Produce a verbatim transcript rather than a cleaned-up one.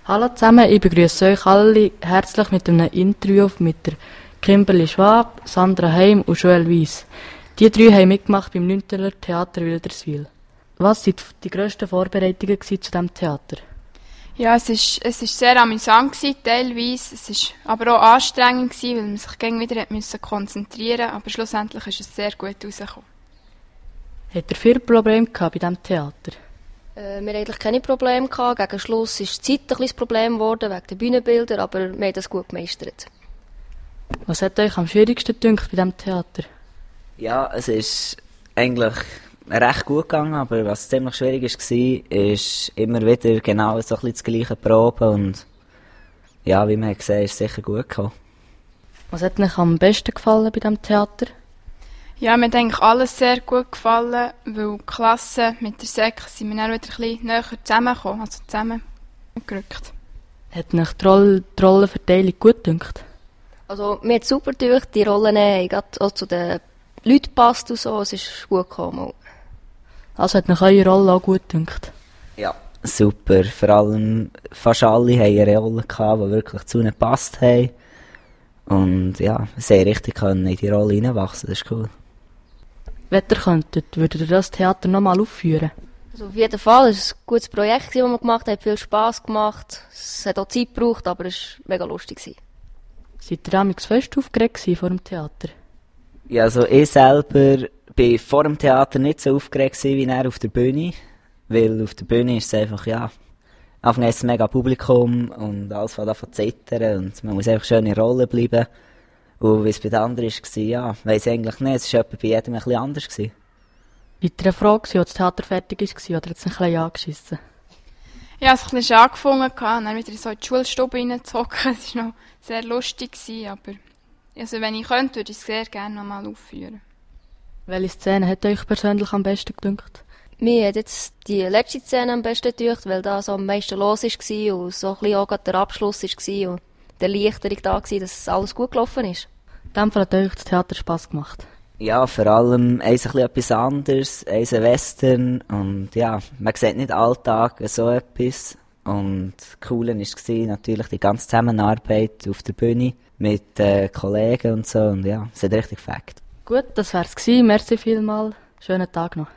Hallo zusammen, ich begrüße euch alle herzlich mit einem Interview mit der Kimberly Schwab, Sandra Heim und Joel Weiss. Die drei haben mitgemacht beim Neunteler Theater Wilderswil. Was waren die grössten Vorbereitungen zu diesem Theater? Ja, es ist, es ist sehr amüsant gewesen, teilweise. Es ist aber auch anstrengend gewesen, weil man sich gegen wieder musste konzentrieren, aber schlussendlich ist es sehr gut rausgekommen. Hat ihr viele Probleme gehabt bei diesem Theater? Äh, wir hatten eigentlich keine Probleme gehabt. Gegen Schluss ist die Zeit ein kleines Problem geworden, wegen der Bühnenbilder, aber wir haben das gut gemeistert. Was hat euch am schwierigsten gedacht bei diesem Theater? Ja, es ist eigentlich recht gut gegangen, aber was ziemlich schwierig war, ist immer wieder genau so ein bisschen das gleiche Proben und ja, wie man gesehen hat, ist es sicher gut gekommen. Was hat euch am besten gefallen bei diesem Theater? Ja, mir hat eigentlich alles sehr gut gefallen, weil die Klasse mit der Sek sind wir dann wieder ein bisschen näher zusammengekommen, also zusammengerückt. Hat euch die, Roll- die Rollenverteilung gut gedacht? Also mir hat es super durch, die Rollen haben gerade auch zu den Leuten gepasst und so, es ist gut gekommen. Also hat euch eure Rolle auch gut gedacht? Ja, super. Vor allem fast alle hatten eine Rolle gehabt, die wirklich zu ihnen gepasst haben. Und ja, sie haben richtig können in die Rolle hineinwachsen, das ist cool. Wenn ihr könntet, würdet ihr das Theater nochmal aufführen? Also auf jeden Fall, es war ein gutes Projekt, das wir gemacht haben, hat viel Spass gemacht. Es hat auch Zeit gebraucht, aber es war mega lustig. Seid ihr damals fest aufgeregt vor dem Theater? Ja, also ich selber war vor dem Theater nicht so aufgeregt wie er auf der Bühne. Weil auf der Bühne ist es einfach, ja, Anfang ist es mega Publikum und alles fängt an zu zittern und man muss einfach schön in Rolle bleiben. Und wie es bei den anderen war, ja, weiss ich eigentlich nicht, es war bei jedem ein bisschen anders. War ihr froh, als das Theater fertig war, oder hat es ein bisschen angeschissen? Ja, es hat ein bisschen angefangen und dann wieder so in die Schulstube reinzuhocken. Es war noch sehr lustig, aber also wenn ich könnte, würde ich es sehr gerne nochmal aufführen. Welche Szene hat euch persönlich am besten gedacht? Mir hat jetzt die letzte Szene am besten gedacht, weil da so am meisten los war und so ein bisschen auch gerade der Abschluss war und die Erleichterung da war, dass alles gut gelaufen ist. In dem Fall hat euch das Theater Spass gemacht? Ja, vor allem eins ein bisschen etwas anderes, eins ein Western und ja, man sieht nicht alltag so etwas. Und das Coole war natürlich die ganze Zusammenarbeit auf der Bühne mit äh, Kollegen und so und ja, es hat richtig gefällt. Gut, das wär's gewesen. Merci vielmals. Schönen Tag noch.